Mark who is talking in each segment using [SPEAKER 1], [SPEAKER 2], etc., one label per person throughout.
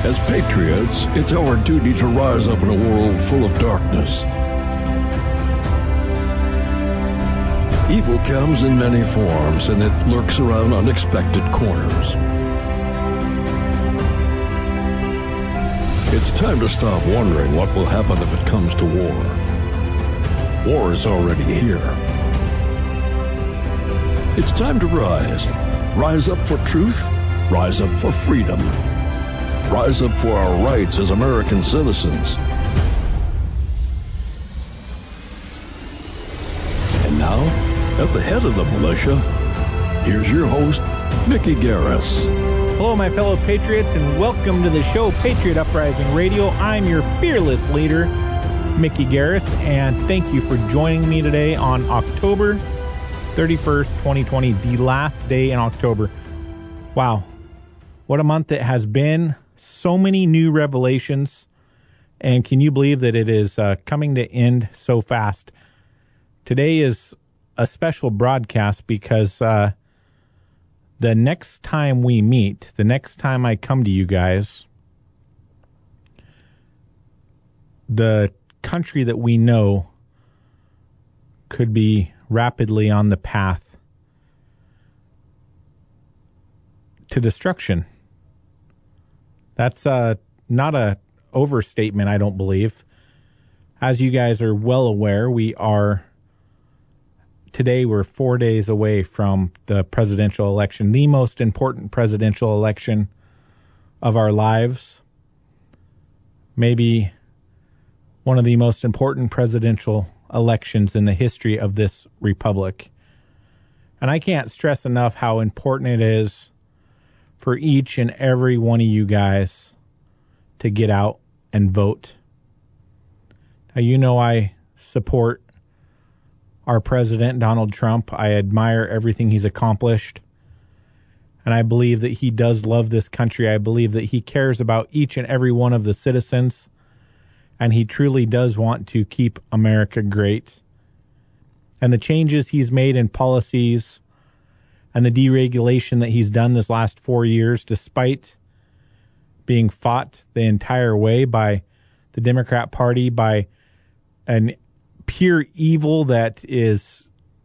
[SPEAKER 1] As patriots, it's our duty to rise up in a world full of darkness. Evil comes in many forms, and it lurks around unexpected corners. It's time to stop wondering what will happen if it comes to war. War is already here. It's time to rise. Rise up for truth. Rise up for freedom. Rise up for our rights as American citizens. And now, at the head of the militia, here's your host, Mickey Garris.
[SPEAKER 2] Hello, my fellow patriots, and welcome to the show, Patriot Uprising Radio. I'm your fearless leader, Mickey Garris, and thank you for joining me today on October 31st, 2020, the last day in October. Wow, what a month it has been. So many new revelations, and can you believe that it is coming to end so fast? Today is a special broadcast because the next time we meet, the next time I come to you guys, the country that we know could be rapidly on the path to destruction. That's not a overstatement, I don't believe. As you guys are well aware, today we're 4 days away from the presidential election, the most important presidential election of our lives. Maybe one of the most important presidential elections in the history of this republic. And I can't stress enough how important it is for each and every one of you guys to get out and vote. Now, you know I support our president, Donald Trump. I admire everything he's accomplished. And I believe that he does love this country. I believe that he cares about each and every one of the citizens. And he truly does want to keep America great. And the changes he's made in policies and the deregulation that he's done this last 4 years, despite being fought the entire way by the Democrat Party, by an pure evil that is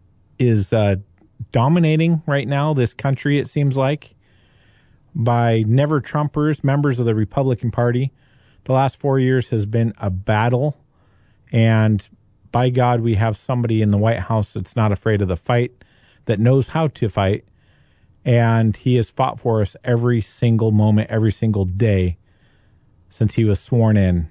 [SPEAKER 2] dominating right now this country, it seems like, by never-Trumpers, members of the Republican Party. The last 4 years has been a battle, and by God, we have somebody in the White House that's not afraid of the fight, that knows how to fight, and he has fought for us every single moment, every single day since he was sworn in.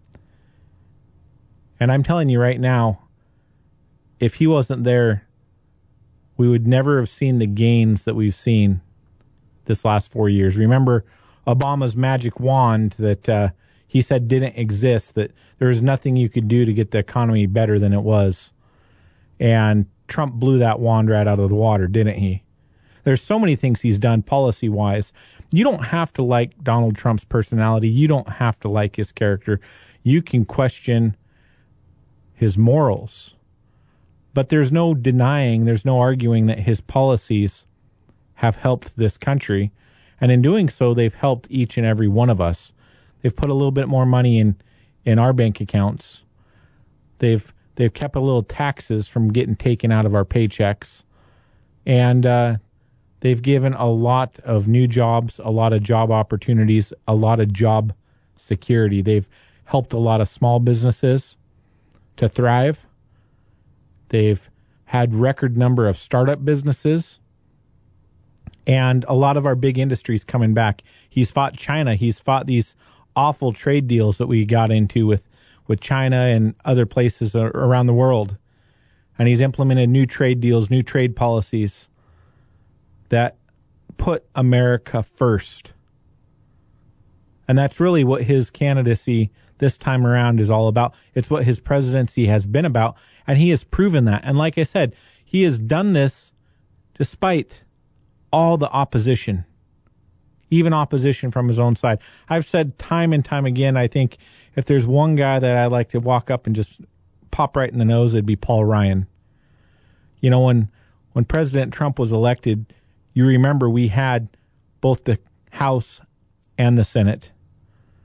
[SPEAKER 2] And I'm telling you right now, if he wasn't there, we would never have seen the gains that we've seen this last 4 years. Remember Obama's magic wand that he said didn't exist, that there was nothing you could do to get the economy better than it was. And Trump blew that wand right out of the water, didn't he? There's so many things he's done policy-wise. You don't have to like Donald Trump's personality. You don't have to like his character. You can question his morals. But there's no denying, there's no arguing that his policies have helped this country. And in doing so, they've helped each and every one of us. They've put a little bit more money in our bank accounts. They've kept a little taxes from getting taken out of our paychecks. And they've given a lot of new jobs, a lot of job opportunities, a lot of job security. They've helped a lot of small businesses to thrive. They've had record number of startup businesses. And a lot of our big industries coming back. He's fought China. He's fought these awful trade deals that we got into with China and other places around the world. And he's implemented new trade deals, new trade policies that put America first. And that's really what his candidacy this time around is all about. It's what his presidency has been about. And he has proven that. And like I said, he has done this despite all the opposition, even opposition from his own side. I've said time and time again, I think if there's one guy that I'd like to walk up and just pop right in the nose, it'd be Paul Ryan. You know, when President Trump was elected, you remember we had both the House and the Senate.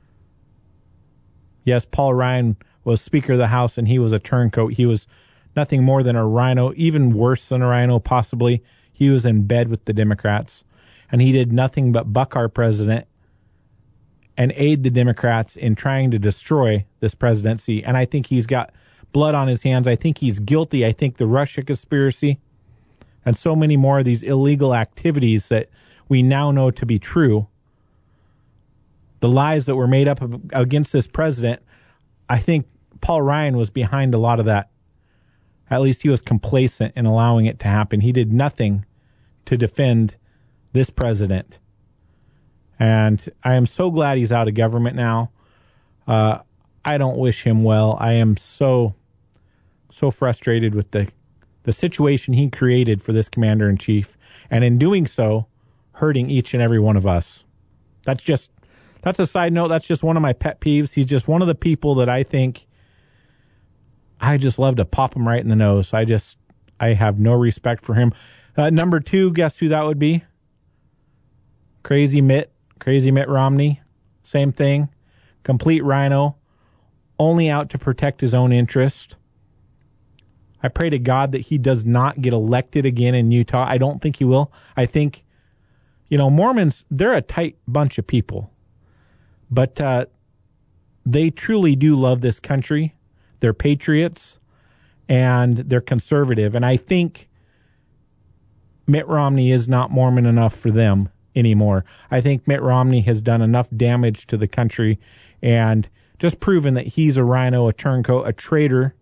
[SPEAKER 2] Yes, Paul Ryan was Speaker of the House, and he was a turncoat. He was nothing more than a rhino, even worse than a rhino, possibly. He was in bed with the Democrats, and he did nothing but buck our president and aid the Democrats in trying to destroy this presidency. And I think he's got blood on his hands. I think he's guilty. I think the Russia conspiracy and so many more of these illegal activities that we now know to be true, the lies that were made up against this president, I think Paul Ryan was behind a lot of that. At least he was complacent in allowing it to happen. He did nothing to defend this president. And I am so glad he's out of government now. I don't wish him well. I am so frustrated with the situation he created for this commander-in-chief, and in doing so, hurting each and every one of us. That's a side note. That's just one of my pet peeves. He's just one of the people that I think I just love to pop him right in the nose. I have no respect for him. Number 2, guess who that would be? Crazy Mitt Romney. Same thing. Complete rhino. Only out to protect his own interest. I pray to God that he does not get elected again in Utah. I don't think he will. I think, Mormons, they're a tight bunch of people. But they truly do love this country. They're patriots, and they're conservative. And I think Mitt Romney is not Mormon enough for them anymore. I think Mitt Romney has done enough damage to the country and just proven that he's a rhino, a turncoat, a traitor.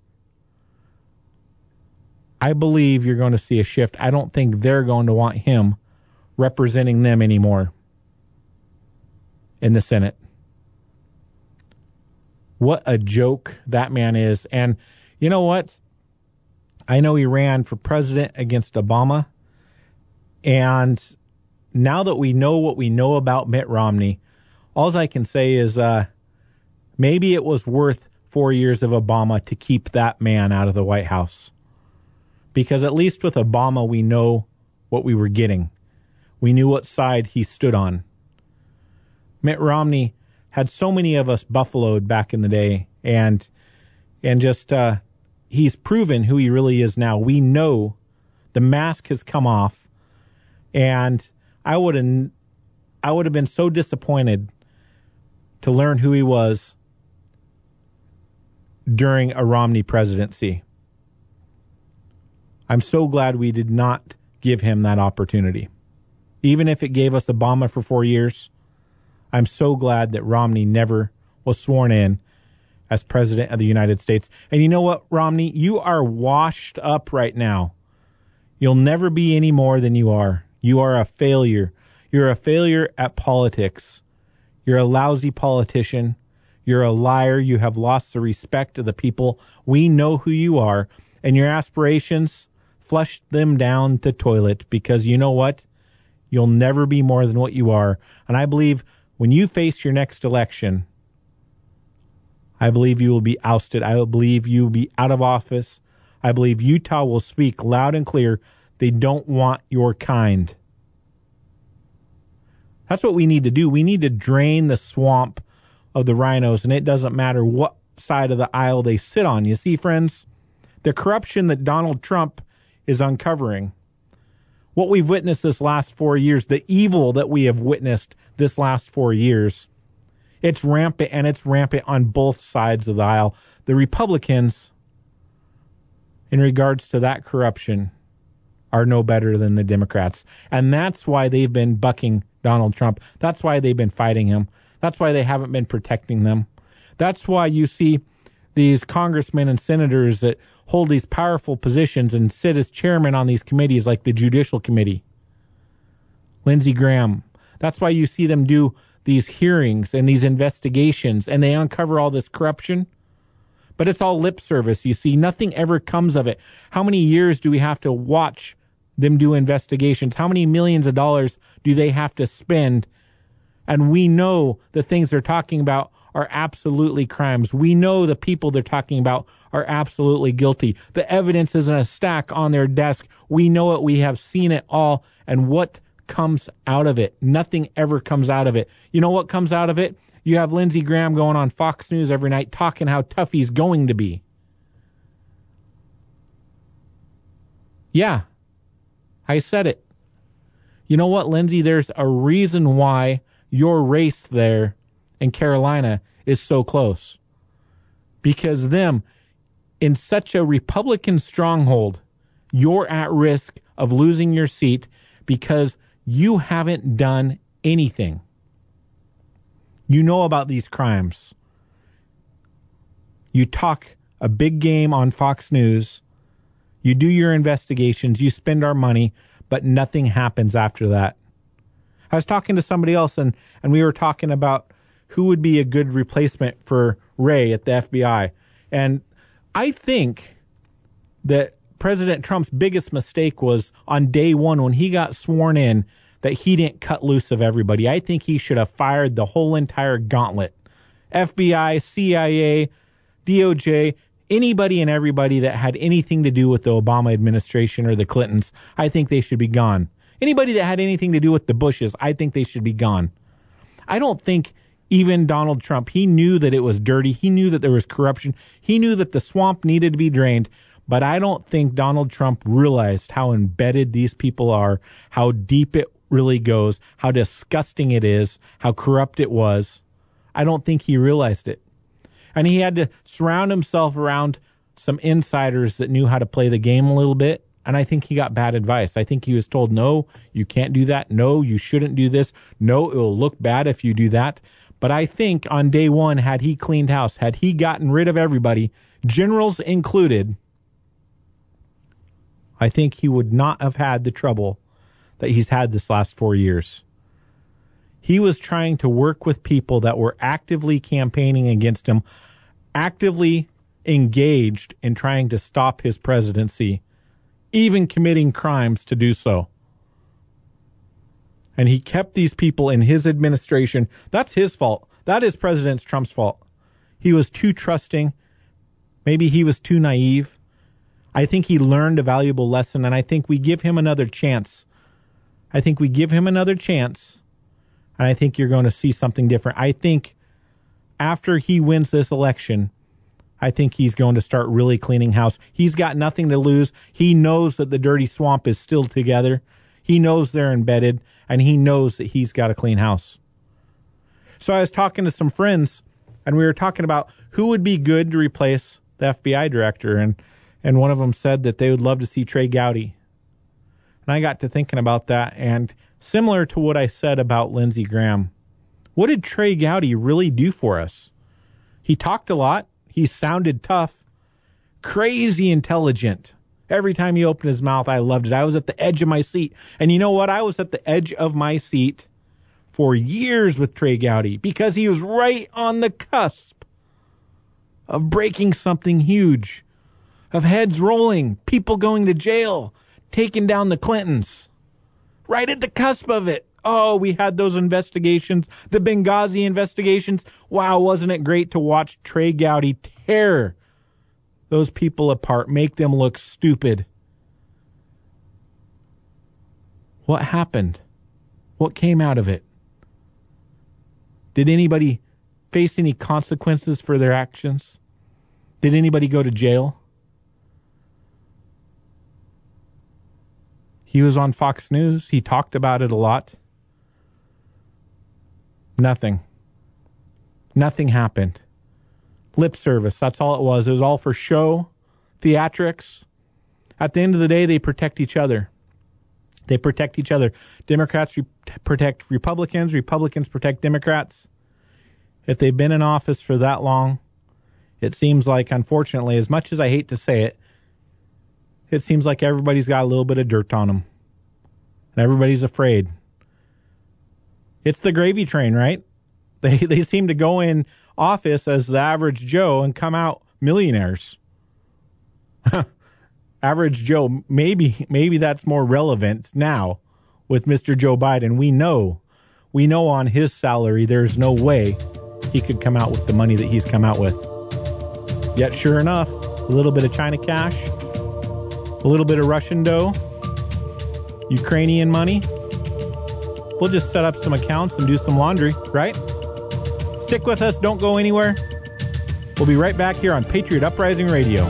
[SPEAKER 2] I believe you're going to see a shift. I don't think they're going to want him representing them anymore in the Senate. What a joke that man is. And you know what? I know he ran for president against Obama. And now that we know what we know about Mitt Romney, all I can say is maybe it was worth 4 years of Obama to keep that man out of the White House. Because at least with Obama, we know what we were getting. We knew what side he stood on. Mitt Romney had so many of us buffaloed back in the day, and just he's proven who he really is now. We know the mask has come off, and I would have been so disappointed to learn who he was during a Romney presidency. I'm so glad we did not give him that opportunity. Even if it gave us Obama for 4 years, I'm so glad that Romney never was sworn in as president of the United States. And you know what, Romney? You are washed up right now. You'll never be any more than you are. You are a failure. You're a failure at politics. You're a lousy politician. You're a liar. You have lost the respect of the people. We know who you are. And your aspirations, flush them down the toilet, because you know what? You'll never be more than what you are. And I believe when you face your next election, I believe you will be ousted. I believe you will be out of office. I believe Utah will speak loud and clear. They don't want your kind. That's what we need to do. We need to drain the swamp of the rhinos, and it doesn't matter what side of the aisle they sit on. You see, friends, the corruption that Donald Trump is uncovering, what we've witnessed this last 4 years, the evil that we have witnessed this last 4 years, it's rampant, and it's rampant on both sides of the aisle. The Republicans, in regards to that corruption, are no better than the Democrats. And that's why they've been bucking Donald Trump. That's why they've been fighting him. That's why they haven't been protecting them. That's why you see these congressmen and senators that hold these powerful positions and sit as chairman on these committees like the Judicial Committee. Lindsey Graham. That's why you see them do these hearings and these investigations, and they uncover all this corruption. But it's all lip service. You see, nothing ever comes of it. How many years do we have to watch them do investigations? How many millions of dollars do they have to spend? And we know the things they're talking about are absolutely crimes. We know the people they're talking about are absolutely guilty. The evidence is in a stack on their desk. We know it. We have seen it all. And what comes out of it? Nothing ever comes out of it. You know what comes out of it? You have Lindsey Graham going on Fox News every night talking how tough he's going to be. Yeah, I said it. You know what, Lindsey? There's a reason why your race there in Carolina is so close. Because them, in such a Republican stronghold, you're at risk of losing your seat because you haven't done anything. You know about these crimes. You talk a big game on Fox News. You do your investigations. You spend our money, but nothing happens after that. I was talking to somebody else, and we were talking about who would be a good replacement for Wray at the FBI. And I think that President Trump's biggest mistake was on day one when he got sworn in that he didn't cut loose of everybody. I think he should have fired the whole entire gauntlet. FBI, CIA, DOJ, anybody and everybody that had anything to do with the Obama administration or the Clintons, I think they should be gone. Anybody that had anything to do with the Bushes, I think they should be gone. I don't think even Donald Trump, he knew that it was dirty. He knew that there was corruption. He knew that the swamp needed to be drained. But I don't think Donald Trump realized how embedded these people are, how deep it really goes, how disgusting it is, how corrupt it was. I don't think he realized it. And he had to surround himself around some insiders that knew how to play the game a little bit. And I think he got bad advice. I think he was told, no, you can't do that. No, you shouldn't do this. No, it'll look bad if you do that. But I think on day one, had he cleaned house, had he gotten rid of everybody, generals included, I think he would not have had the trouble that he's had this last 4 years. He was trying to work with people that were actively campaigning against him, actively engaged in trying to stop his presidency, even committing crimes to do so. And he kept these people in his administration. That's his fault. That is President Trump's fault. He was too trusting. Maybe he was too naive. I think he learned a valuable lesson, and I think we give him another chance. I think we give him another chance, and I think you're going to see something different. I think after he wins this election, I think he's going to start really cleaning house. He's got nothing to lose. He knows that the dirty swamp is still together. He knows they're embedded, and he knows that he's got a clean house. So I was talking to some friends, and we were talking about who would be good to replace the FBI director, and one of them said that they would love to see Trey Gowdy. And I got to thinking about that, and similar to what I said about Lindsey Graham, what did Trey Gowdy really do for us? He talked a lot. He sounded tough, crazy intelligent. Every time he opened his mouth, I loved it. I was at the edge of my seat. And you know what? I was at the edge of my seat for years with Trey Gowdy because he was right on the cusp of breaking something huge, of heads rolling, people going to jail, taking down the Clintons. Right at the cusp of it. Oh, we had those investigations, the Benghazi investigations. Wow, wasn't it great to watch Trey Gowdy tear those people apart, make them look stupid? What happened? What came out of it? Did anybody face any consequences for their actions? Did anybody go to jail? He was on Fox News. He talked about it a lot. Nothing. Nothing happened. Lip service, that's all it was. It was all for show, theatrics. At the end of the day, they protect each other. They protect each other. Democrats protect Republicans. Republicans protect Democrats. If they've been in office for that long, it seems like, unfortunately, as much as I hate to say it, it seems like everybody's got a little bit of dirt on them. And everybody's afraid. It's the gravy train, right? They seem to go in office as the average Joe and come out millionaires. Average Joe, maybe that's more relevant now with Mr. Joe Biden. We know on his salary there's no way he could come out with the money that he's come out with. Yet sure enough, a little bit of China cash, a little bit of Russian dough, Ukrainian money. We'll just set up some accounts and do some laundry, right? Stick with us. Don't go anywhere. We'll be right back here on Patriot Uprising Radio.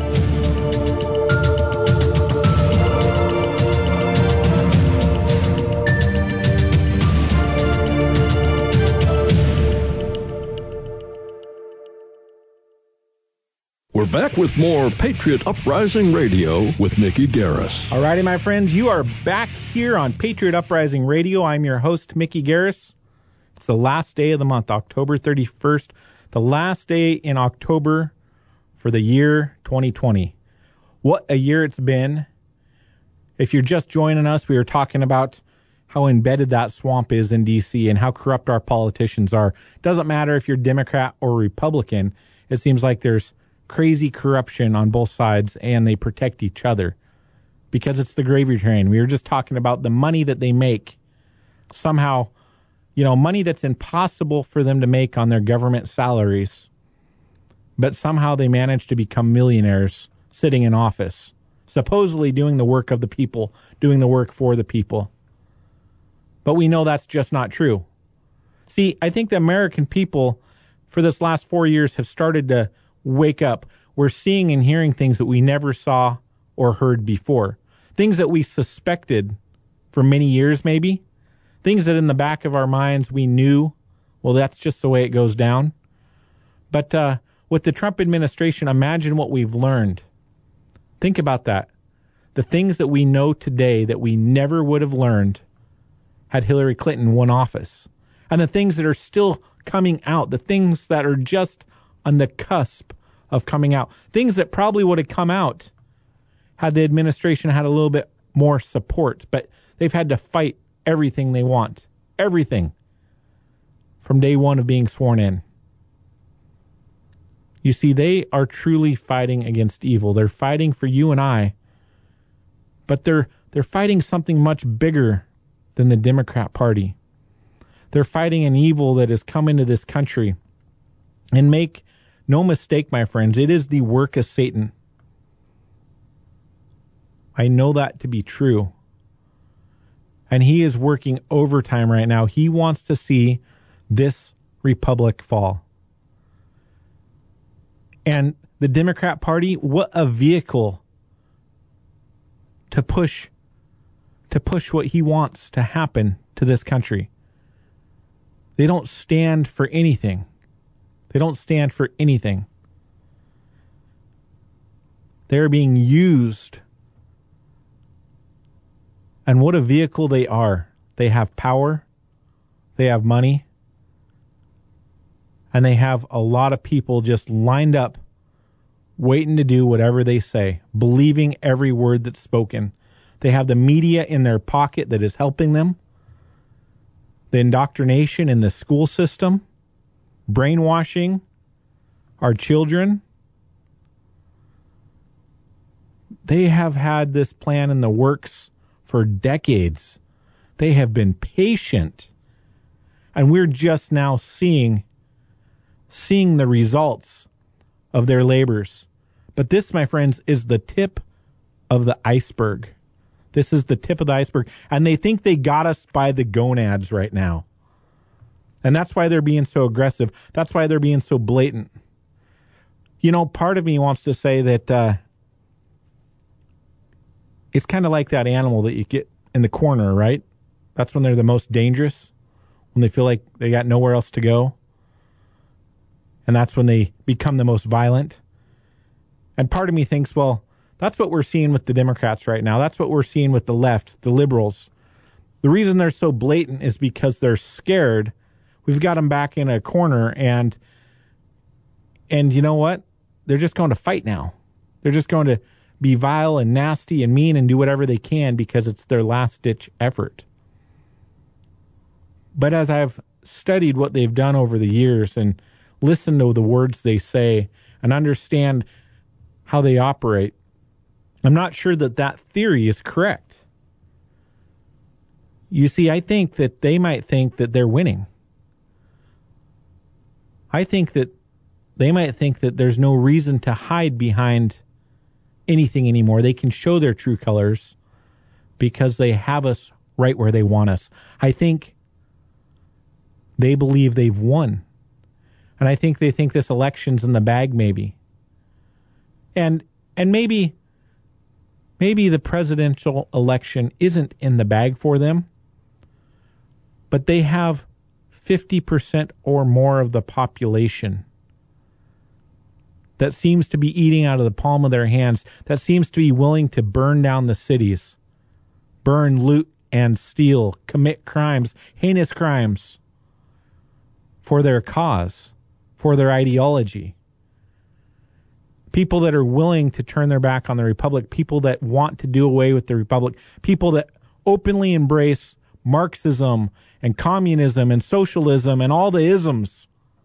[SPEAKER 1] We're back with more Patriot Uprising Radio with Mickey Garris.
[SPEAKER 2] All righty, my friends, you are back here on Patriot Uprising Radio. I'm your host, Mickey Garris. It's the last day of the month, October 31st, the last day in October for the year 2020. What a year it's been. If you're just joining us, we were talking about how embedded that swamp is in D.C. and how corrupt our politicians are. It doesn't matter if you're Democrat or Republican. It seems like there's crazy corruption on both sides, and they protect each other because it's the gravy train. We were just talking about the money that they make. Somehow, money that's impossible for them to make on their government salaries, but somehow they manage to become millionaires sitting in office, supposedly doing the work of the people, doing the work for the people. But we know that's just not true. See, I think the American people for this last 4 years have started to wake up. We're seeing and hearing things that we never saw or heard before. Things that we suspected for many years, maybe. Things that in the back of our minds we knew, well, that's just the way it goes down. But with the Trump administration, imagine what we've learned. Think about that. The things that we know today that we never would have learned had Hillary Clinton won office. And the things that are still coming out, the things that are just on the cusp of coming out, things that probably would have come out had the administration had a little bit more support, but they've had to fight everything they want, everything, from day one of being sworn in. You see, they are truly fighting against evil. They're fighting for you and I, but they're fighting something much bigger than the Democrat Party. They're fighting an evil that has come into this country. And make no mistake, my friends, it is the work of Satan. I know that to be true. And he is working overtime right now. He wants to see this republic fall. And the Democrat Party, what a vehicle to push what he wants to happen to this country. They don't stand for anything. They don't stand for anything. They're being used. And what a vehicle they are. They have power. They have money. And they have a lot of people just lined up, waiting to do whatever they say, believing every word that's spoken. They have the media in their pocket that is helping them. The indoctrination in the school system. Brainwashing our children. They have had this plan in the works for decades. They have been patient. And we're just now seeing the results of their labors. But this, my friends, is the tip of the iceberg. This is the tip of the iceberg. And they think they got us by the gonads right now. And that's why they're being so aggressive. That's why they're being so blatant. Part of me wants to say that it's kind of like that animal that you get in the corner, right? That's when they're the most dangerous, when they feel like they got nowhere else to go. And that's when they become the most violent. And part of me thinks, well, that's what we're seeing with the Democrats right now. That's what we're seeing with the left, the liberals. The reason they're so blatant is because they're scared. We've got them back in a corner, and you know what? They're just going to fight now. They're just going to be vile and nasty and mean and do whatever they can because it's their last-ditch effort. But as I've studied what they've done over the years and listened to the words they say and understand how they operate, I'm not sure that theory is correct. You see, I think that they might think that they're winning. I think that they might think that there's no reason to hide behind anything anymore. They can show their true colors because they have us right where they want us. I think they believe they've won. And I think they think this election's in the bag, maybe. And maybe the presidential election isn't in the bag for them, but they have 50% or more of the population that seems to be eating out of the palm of their hands, that seems to be willing to burn down the cities, burn, loot, and steal, commit crimes, heinous crimes for their cause, for their ideology. People that are willing to turn their back on the Republic, people that want to do away with the Republic, people that openly embrace Marxism and communism and socialism and all the isms.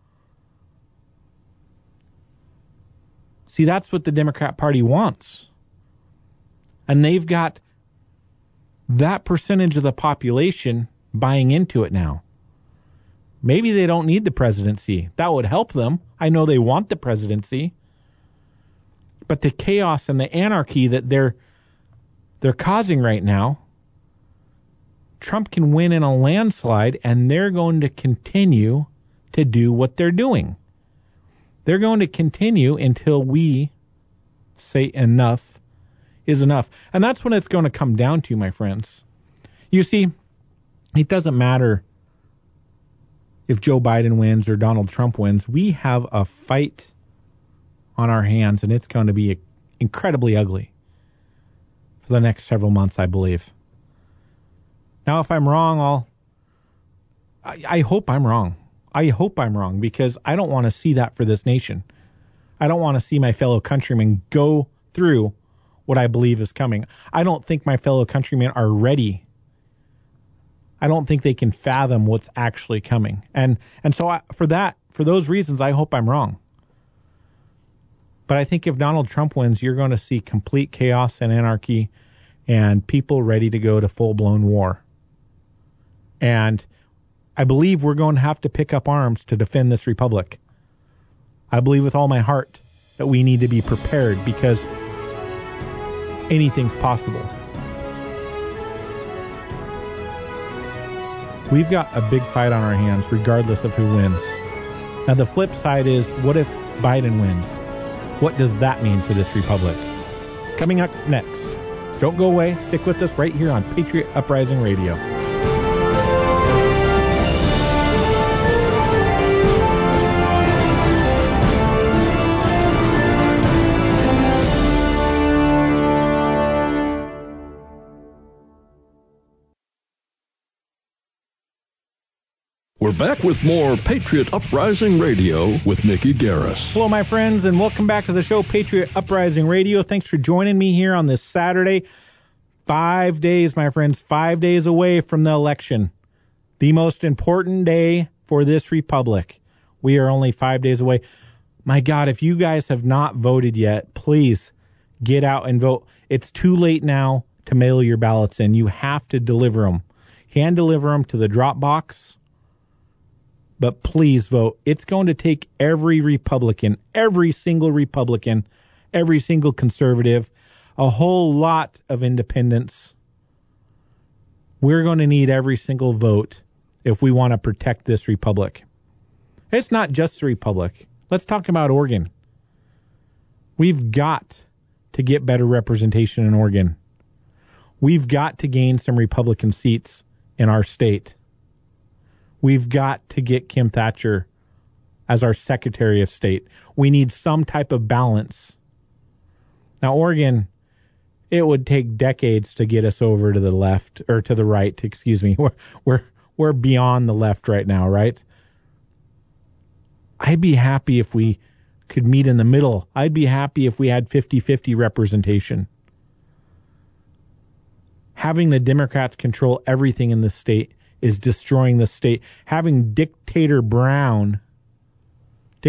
[SPEAKER 2] See, that's what the Democrat Party wants. And they've got that percentage of the population buying into it now. Maybe they don't need the presidency. That would help them. I know they want the presidency. But the chaos and the anarchy that they're causing right now, Trump can win in a landslide, and they're going to continue to do what they're doing. They're going to continue until we say enough is enough. And that's when it's going to come down to, my friends. You see, it doesn't matter if Joe Biden wins or Donald Trump wins. We have a fight on our hands, and it's going to be incredibly ugly for the next several months, I believe. Now, if I'm wrong, I hope I'm wrong. I hope I'm wrong, because I don't want to see that for this nation. I don't want to see my fellow countrymen go through what I believe is coming. I don't think my fellow countrymen are ready. I don't think they can fathom what's actually coming. And so for those reasons, I hope I'm wrong. But I think if Donald Trump wins, you're going to see complete chaos and anarchy and people ready to go to full-blown war. And I believe we're going to have to pick up arms to defend this republic. I believe with all my heart that we need to be prepared, because anything's possible. We've got a big fight on our hands regardless of who wins. Now the flip side is, what if Biden wins? What does that mean for this republic? Coming up next. Don't go away. Stick with us right here on Patriot Uprising Radio.
[SPEAKER 1] We're back with more Patriot Uprising Radio with Mickey Garris.
[SPEAKER 2] Hello, my friends, and welcome back to the show, Patriot Uprising Radio. Thanks for joining me here on this Saturday. 5 days, my friends, 5 days away from the election. The most important day for this republic. We are only 5 days away. My God, if you guys have not voted yet, please get out and vote. It's too late now to mail your ballots in. You have to deliver them. Hand deliver them to the drop box. But please vote. It's going to take every Republican, every single Republican, every single conservative, a whole lot of independents. We're going to need every single vote if we want to protect this republic. It's not just the republic. Let's talk about Oregon. We've got to get better representation in Oregon. We've got to gain some Republican seats in our state. We've got to get Kim Thatcher as our Secretary of State. We need some type of balance. Now, Oregon, it would take decades to get us over to the left, or to the right, excuse me. We're beyond the left right now, right? I'd be happy if we could meet in the middle. I'd be happy if we had 50-50 representation. Having the Democrats control everything in the state is destroying the state. Having Dictator Brown, do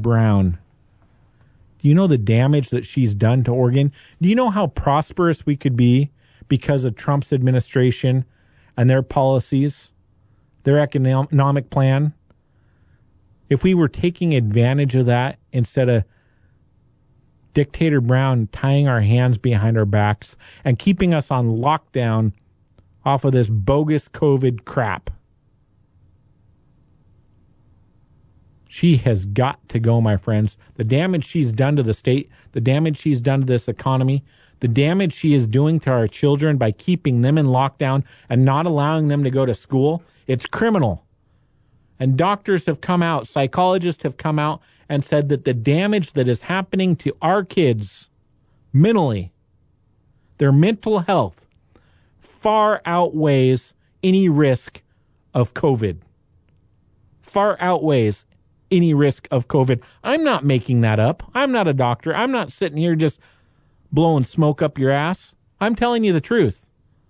[SPEAKER 2] you know the damage that she's done to Oregon? Do you know how prosperous we could be because of Trump's administration and their policies, their economic plan? If we were taking advantage of that instead of Dictator Brown tying our hands behind our backs and keeping us on lockdown off of this bogus COVID crap. She has got to go, my friends. The damage she's done to the state, the damage she's done to this economy, the damage she is doing to our children by keeping them in lockdown and not allowing them to go to school, it's criminal. And doctors have come out, psychologists have come out and said that the damage that is happening to our kids mentally, their mental health, far outweighs any risk of COVID. Far outweighs any risk of COVID. I'm not making that up. I'm not a doctor. I'm not sitting here just blowing smoke up your ass. I'm telling you the truth.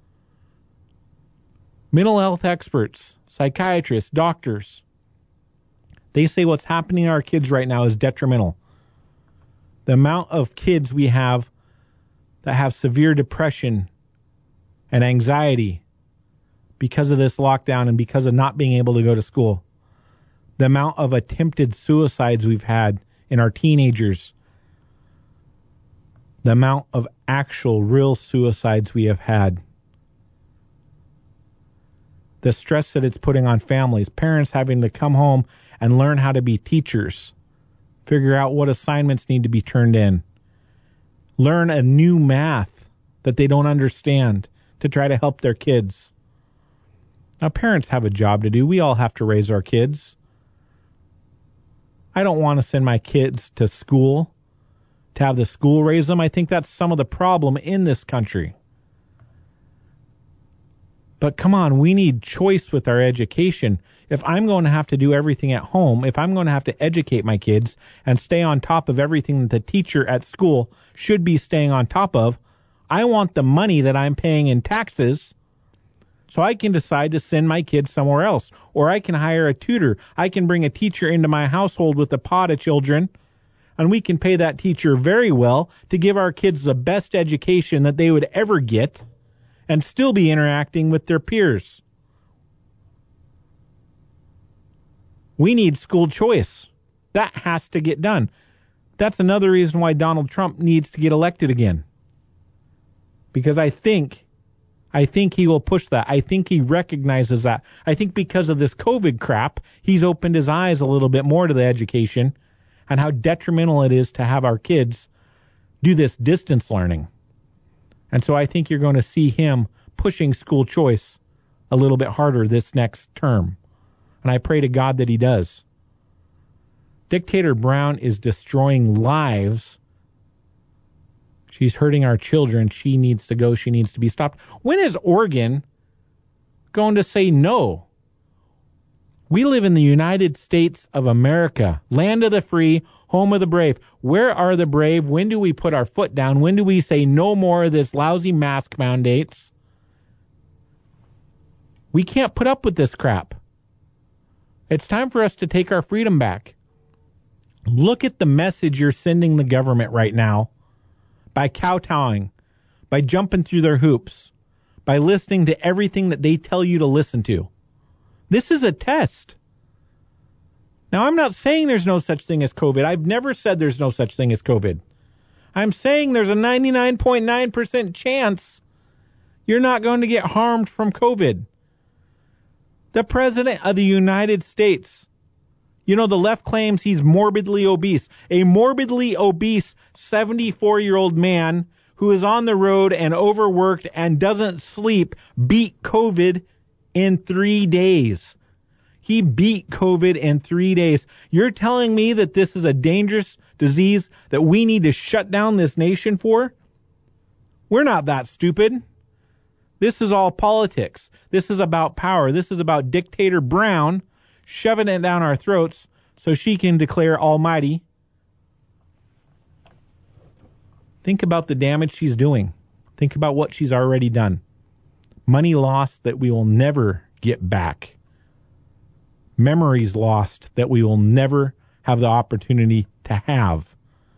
[SPEAKER 2] Mental health experts, psychiatrists, doctors, they say what's happening to our kids right now is detrimental. The amount of kids we have that have severe depression and anxiety because of this lockdown and because of not being able to go to school. The amount of attempted suicides we've had in our teenagers. The amount of actual, real suicides we have had. The stress that it's putting on families. Parents having to come home and learn how to be teachers. Figure out what assignments need to be turned in. Learn a new math that they don't understand to try to help their kids. Now, parents have a job to do. We all have to raise our kids. I don't want to send my kids to school to have the school raise them. I think that's some of the problem in this country. But come on, we need choice with our education. If I'm going to have to do everything at home, if I'm going to have to educate my kids and stay on top of everything that the teacher at school should be staying on top of, I want the money that I'm paying in taxes so I can decide to send my kids somewhere else. Or I can hire a tutor. I can bring a teacher into my household with a pod of children, and we can pay that teacher very well to give our kids the best education that they would ever get and still be interacting with their peers. We need school choice. That has to get done. That's another reason why Donald Trump needs to get elected again. Because I think he will push that. I think he recognizes that. I think because of this COVID crap, he's opened his eyes a little bit more to the education and how detrimental it is to have our kids do this distance learning. And so I think you're going to see him pushing school choice a little bit harder this next term. And I pray to God that he does. Dictator Brown is destroying lives. She's hurting our children. She needs to go. She needs to be stopped. When is Oregon going to say no? We live in the United States of America, land of the free, home of the brave. Where are the brave? When do we put our foot down? When do we say no more of this lousy mask mandates? We can't put up with this crap. It's time for us to take our freedom back. Look at the message you're sending the government right now by kowtowing, by jumping through their hoops, by listening to everything that they tell you to listen to. This is a test. Now, I'm not saying there's no such thing as COVID. I've never said there's no such thing as COVID. I'm saying there's a 99.9% chance you're not going to get harmed from COVID. The President of the United States, the left claims he's morbidly obese. A morbidly obese 74-year-old man who is on the road and overworked and doesn't sleep beat COVID in 3 days. He beat COVID in 3 days. You're telling me that this is a dangerous disease that we need to shut down this nation for? We're not that stupid. This is all politics. This is about power. This is about Dictator Brown shoving it down our throats so she can declare almighty. Think about the damage she's doing. Think about what she's already done. Money lost that we will never get back. Memories lost that we will never have the opportunity to have.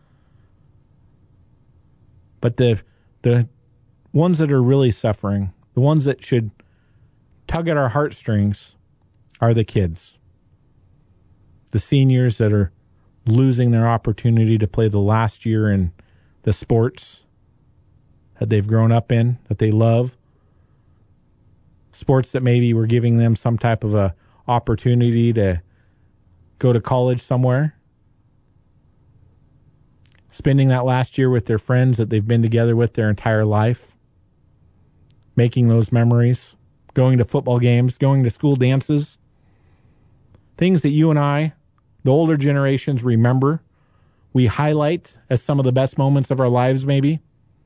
[SPEAKER 2] But the ones that are really suffering, the ones that should tug at our heartstrings, are the kids. The seniors that are losing their opportunity to play the last year in the sports that they've grown up in, that they love. Sports that maybe were giving them some type of a opportunity to go to college somewhere, spending that last year with their friends that they've been together with their entire life, making those memories, going to football games, going to school dances, things that you and I, the older generations, remember, we highlight as some of the best moments of our lives, maybe.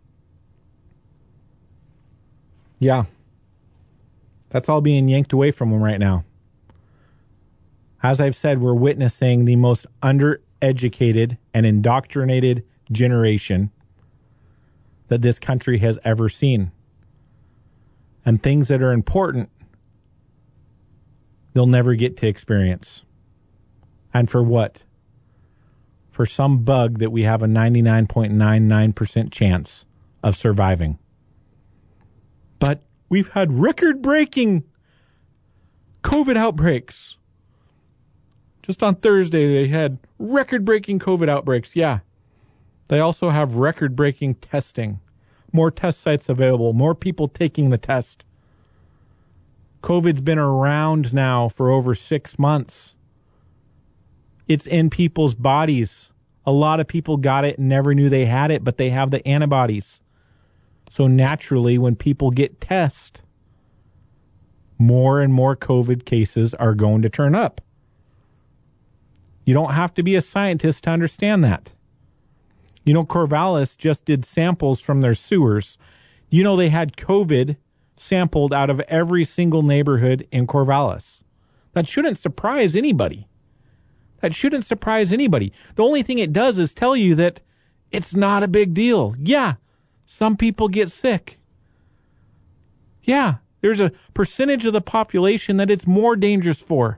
[SPEAKER 2] Yeah. That's all being yanked away from them right now. As I've said, we're witnessing the most undereducated and indoctrinated generation that this country has ever seen. And things that are important, they'll never get to experience. And for what? For some bug that we have a 99.99% chance of surviving. But we've had record-breaking COVID outbreaks. Just on Thursday, they had record-breaking COVID outbreaks. Yeah. They also have record-breaking testing. More test sites available. More people taking the test. COVID's been around now for over 6 months. It's in people's bodies. A lot of people got it and never knew they had it, but they have the antibodies. So naturally, when people get tested, more and more COVID cases are going to turn up. You don't have to be a scientist to understand that. You know, Corvallis just did samples from their sewers. You know, they had COVID sampled out of every single neighborhood in Corvallis. That shouldn't surprise anybody. That shouldn't surprise anybody. The only thing it does is tell you that it's not a big deal. Yeah, some people get sick. Yeah, there's a percentage of the population that it's more dangerous for.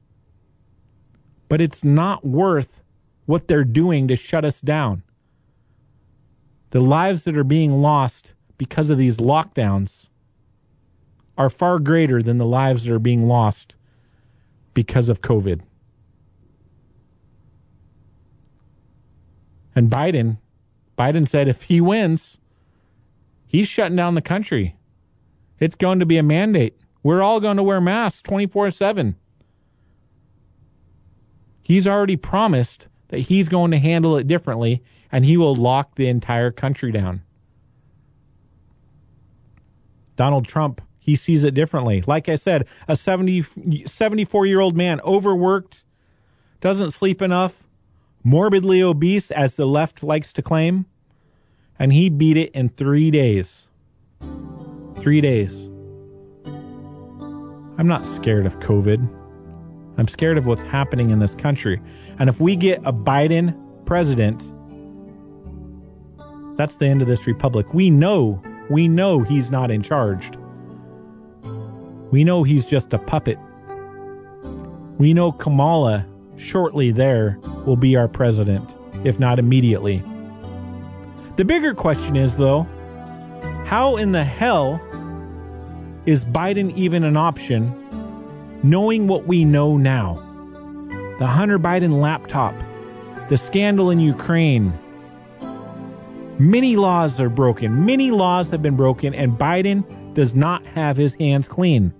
[SPEAKER 2] But it's not worth what they're doing to shut us down. The lives that are being lost because of these lockdowns are far greater than the lives that are being lost because of COVID. And Biden said if he wins, he's shutting down the country. It's going to be a mandate. We're all going to wear masks 24/7. He's already promised that he's going to handle it differently, and he will lock the entire country down. Donald Trump, he sees it differently. Like I said, a 74-year-old man, overworked, doesn't sleep enough, morbidly obese, as the left likes to claim, and he beat it in 3 days. 3 days. I'm not scared of COVID. I'm scared of what's happening in this country. And if we get a Biden president, that's the end of this republic. We know he's not in charge. We know he's just a puppet. We know Kamala shortly there will be our president, if not immediately. The bigger question is, though, how in the hell is Biden even an option, knowing what we know now? The Hunter Biden laptop, the scandal in Ukraine. Many laws are broken. Many laws have been broken, and Biden does not have his hands clean.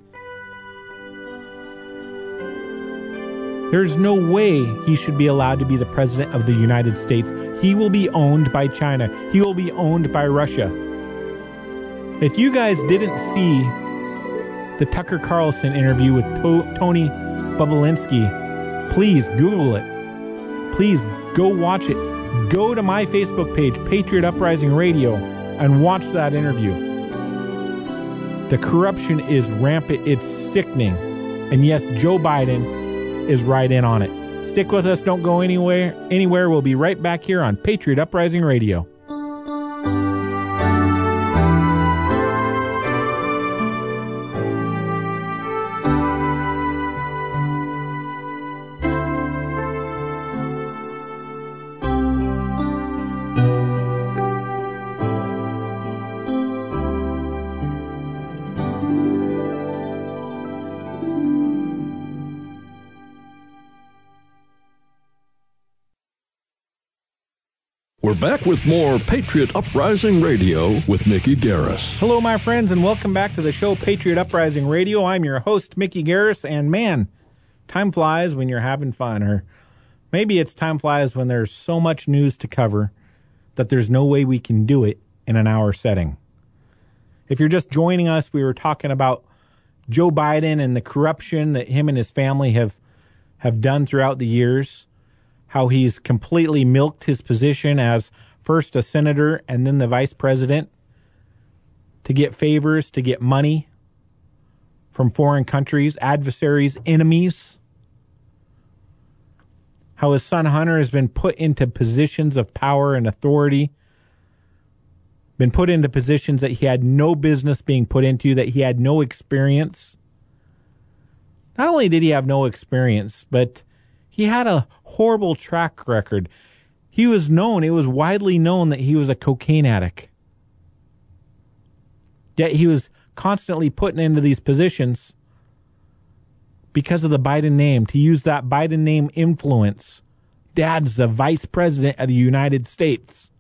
[SPEAKER 2] There's no way he should be allowed to be the president of the United States. He will be owned by China. He will be owned by Russia. If you guys didn't see the Tucker Carlson interview with Tony Bobulinski, please Google it. Please go watch it. Go to my Facebook page, Patriot Uprising Radio, and watch that interview. The corruption is rampant. It's sickening. And yes, Joe Biden is right in on it. Stick with us. Don't go anywhere. We'll be right back here on Patriot Uprising Radio.
[SPEAKER 1] We're back with more Patriot Uprising Radio with Mickey Garris.
[SPEAKER 2] Hello, my friends, and welcome back to the show, Patriot Uprising Radio. I'm your host, Mickey Garris, and man, time flies when you're having fun, or maybe it's time flies when there's so much news to cover that there's no way we can do it in an hour setting. If you're just joining us, we were talking about Joe Biden and the corruption that him and his family have done throughout the years, how he's completely milked his position as first a senator and then the vice president to get favors, to get money from foreign countries, adversaries, enemies. How his son Hunter has been put into positions of power and authority, been put into positions that he had no business being put into, that he had no experience. Not only did he have no experience, but he had a horrible track record. He was known, it was widely known that he was a cocaine addict. Yet he was constantly put into these positions because of the Biden name, to use that Biden name influence. Dad's the vice president of the United States.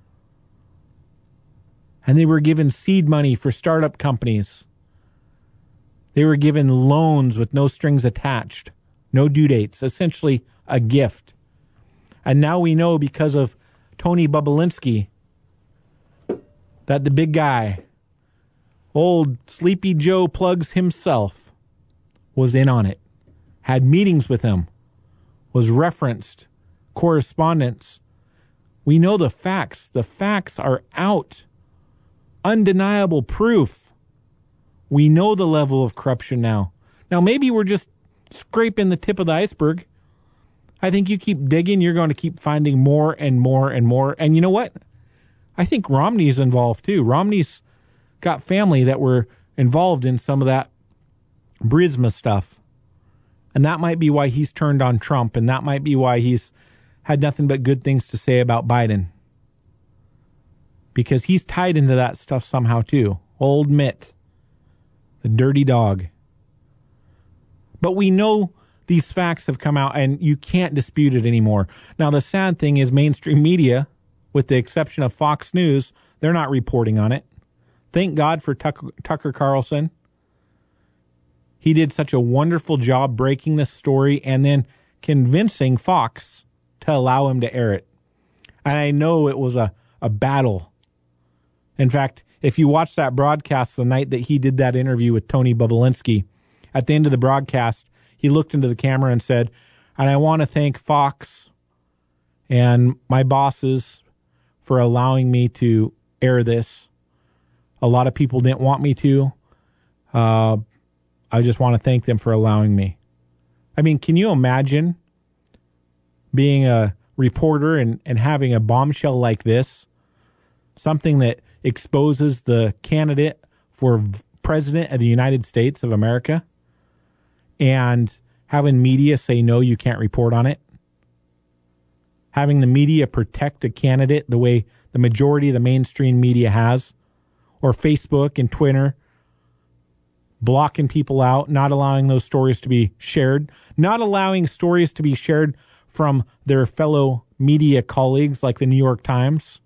[SPEAKER 2] And they were given seed money for startup companies. They were given loans with no strings attached, no due dates, essentially a gift. And now we know because of Tony Bobulinski that the big guy, old Sleepy Joe Plugs himself, was in on it, had meetings with him, was referenced, correspondence. We know the facts. The facts are out. Undeniable proof. We know the level of corruption now. Now, maybe we're just scraping the tip of the iceberg. I think you keep digging, you're going to keep finding more and more and more. And you know what? I think Romney's involved too. Romney's got family that were involved in some of that Burisma stuff. And that might be why he's turned on Trump, and that might be why he's had nothing but good things to say about Biden. Because he's tied into that stuff somehow too. Old Mitt, the dirty dog. But we know these facts have come out, and you can't dispute it anymore. Now, the sad thing is mainstream media, with the exception of Fox News, they're not reporting on it. Thank God for Tucker Carlson. He did such a wonderful job breaking this story and then convincing Fox to allow him to air it. And I know it was a battle. In fact, if you watch that broadcast the night that he did that interview with Tony Bobulinski, at the end of the broadcast, he looked into the camera and said, and I want to thank Fox and my bosses for allowing me to air this. A lot of people didn't want me to. I just want to thank them for allowing me. I mean, can you imagine being a reporter and having a bombshell like this? Something that exposes the candidate for president of the United States of America, and having media say, no, you can't report on it. Having the media protect a candidate the way the majority of the mainstream media has, or Facebook and Twitter blocking people out, not allowing those stories to be shared, not allowing stories to be shared from their fellow media colleagues like the New York Times.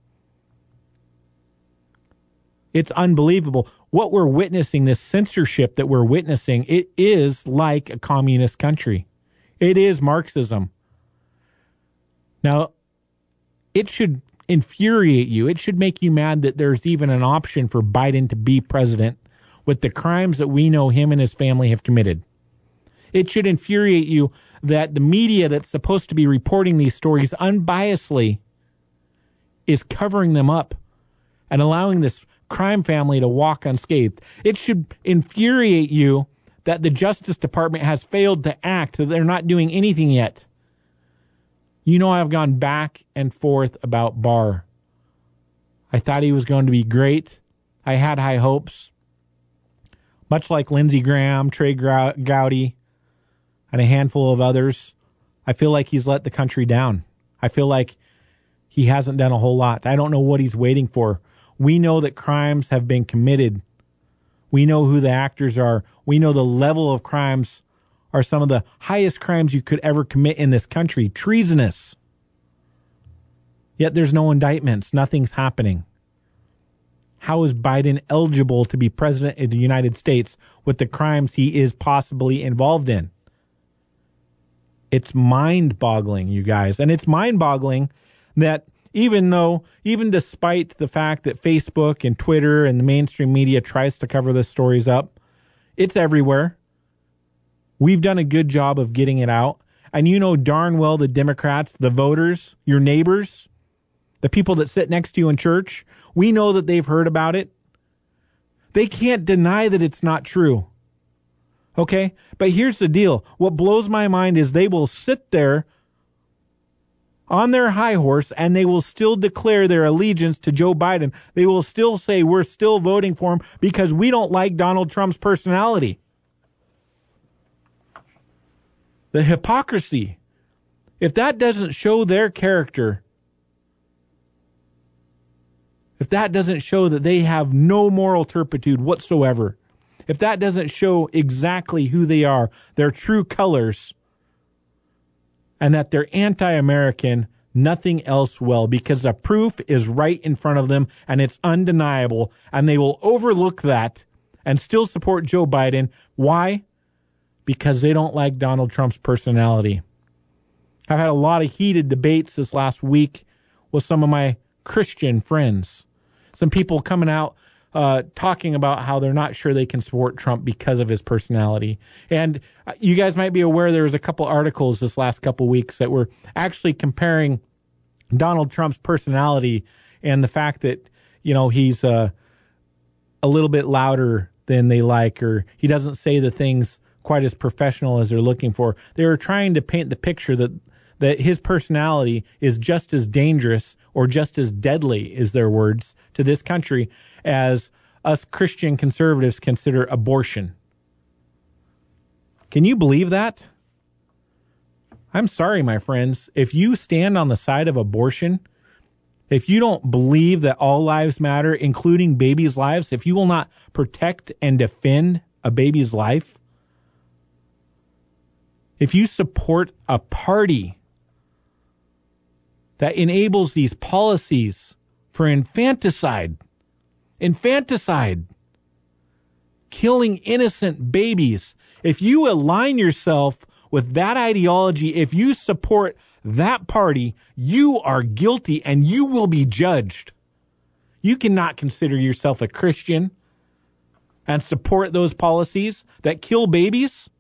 [SPEAKER 2] It's unbelievable. What we're witnessing, this censorship that we're witnessing, it is like a communist country. It is Marxism. Now, it should infuriate you. It should make you mad that there's even an option for Biden to be president with the crimes that we know him and his family have committed. It should infuriate you that the media that's supposed to be reporting these stories unbiasedly is covering them up and allowing this crime family to walk unscathed. It should infuriate you that the Justice Department has failed to act, that they're not doing anything yet. You know, I've gone back and forth about Barr. I thought he was going to be great. I had high hopes. Much like Lindsey Graham, Trey Gowdy, and a handful of others, I feel like he's let the country down. I feel like he hasn't done a whole lot. I don't know what he's waiting for. We know that crimes have been committed. We know who the actors are. We know the level of crimes are some of the highest crimes you could ever commit in this country. Treasonous. Yet there's no indictments. Nothing's happening. How is Biden eligible to be president of the United States with the crimes he is possibly involved in? It's mind-boggling, you guys. And it's mind-boggling that even despite the fact that Facebook and Twitter and the mainstream media tries to cover the stories up, it's everywhere. We've done a good job of getting it out. And you know darn well the Democrats, the voters, your neighbors, the people that sit next to you in church, we know that they've heard about it. They can't deny that it's not true. Okay? But here's the deal. What blows my mind is they will sit there on their high horse and they will still declare their allegiance to Joe Biden. They will still say we're still voting for him because we don't like Donald Trump's personality. The hypocrisy. If that doesn't show their character, if that doesn't show that they have no moral turpitude whatsoever, if that doesn't show exactly who they are, their true colors, and that they're anti-American, nothing else will, because the proof is right in front of them and it's undeniable, and they will overlook that and still support Joe Biden. Why? Because they don't like Donald Trump's personality. I've had a lot of heated debates this last week with some of my Christian friends. Some people coming out talking about how they're not sure they can support Trump because of his personality. And you guys might be aware there was a couple articles this last couple weeks that were actually comparing Donald Trump's personality and the fact that, you know, he's a little bit louder than they like, or he doesn't say the things quite as professional as they're looking for. They were trying to paint the picture that his personality is just as dangerous or just as deadly, is their words, to this country as us Christian conservatives consider abortion. Can you believe that? I'm sorry, my friends. If you stand on the side of abortion, if you don't believe that all lives matter, including babies' lives, if you will not protect and defend a baby's life, if you support a party that enables these policies for infanticide, killing innocent babies, if you align yourself with that ideology, if you support that party, you are guilty and you will be judged. You cannot consider yourself a Christian and support those policies that kill babies.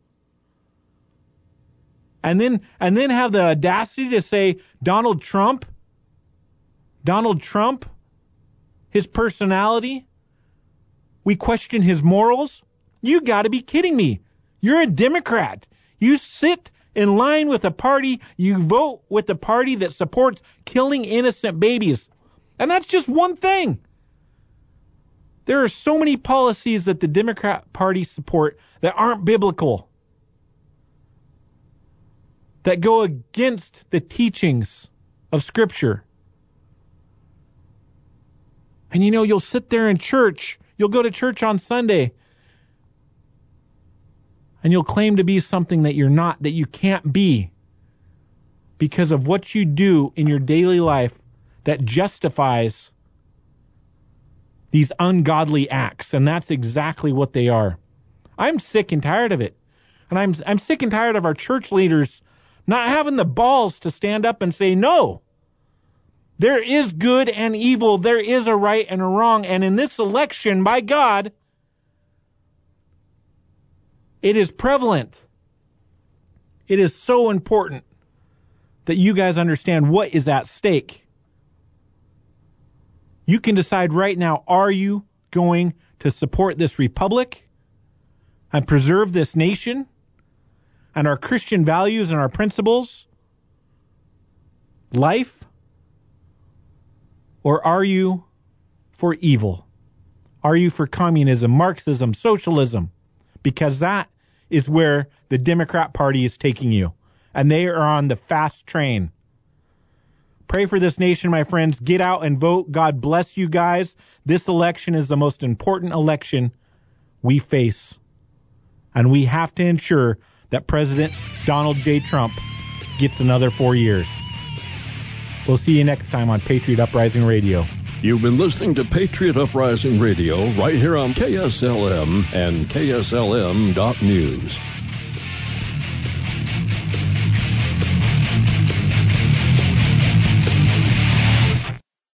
[SPEAKER 2] And then have the audacity to say Donald Trump, his personality, we question his morals. You got to be kidding me. You're a Democrat. You sit in line with a party, you vote with the party that supports killing innocent babies. And that's just one thing. There are so many policies that the Democrat Party support that aren't biblical, that go against the teachings of Scripture. And you know, you'll sit there in church, you'll go to church on Sunday, and you'll claim to be something that you're not, that you can't be, because of what you do in your daily life that justifies these ungodly acts. And that's exactly what they are. I'm sick and tired of it. And I'm sick and tired of our church leaders not having the balls to stand up and say, no, there is good and evil. There is a right and a wrong. And in this election, by God, it is prevalent. It is so important that you guys understand what is at stake. You can decide right now, are you going to support this republic and preserve this nation and our Christian values and our principles, life? Or are you for evil? Are you for communism, Marxism, socialism? Because that is where the Democrat Party is taking you. And they are on the fast train. Pray for this nation, my friends. Get out and vote. God bless you guys. This election is the most important election we face. And we have to ensure that President Donald J. Trump gets another 4 years. We'll see you next time on Patriot Uprising Radio.
[SPEAKER 1] You've been listening to Patriot Uprising Radio right here on KSLM and KSLM.News.